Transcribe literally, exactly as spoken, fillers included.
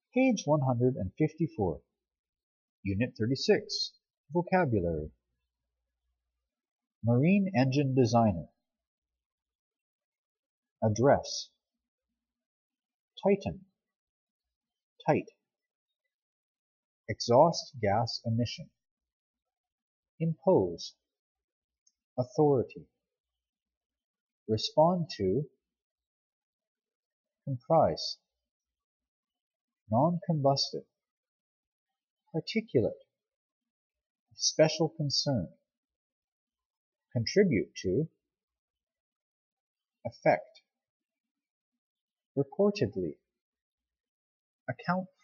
Page one hundred fifty-four. Unit thirty-six. Vocabulary. Marine engine designer. Address. Tighten. Tight. Exhaust gas emission. Impose. Authority. Respond to. Comprise. Non-combustive. Particulate. Of special concern. Contribute to. Affect. Reportedly. Account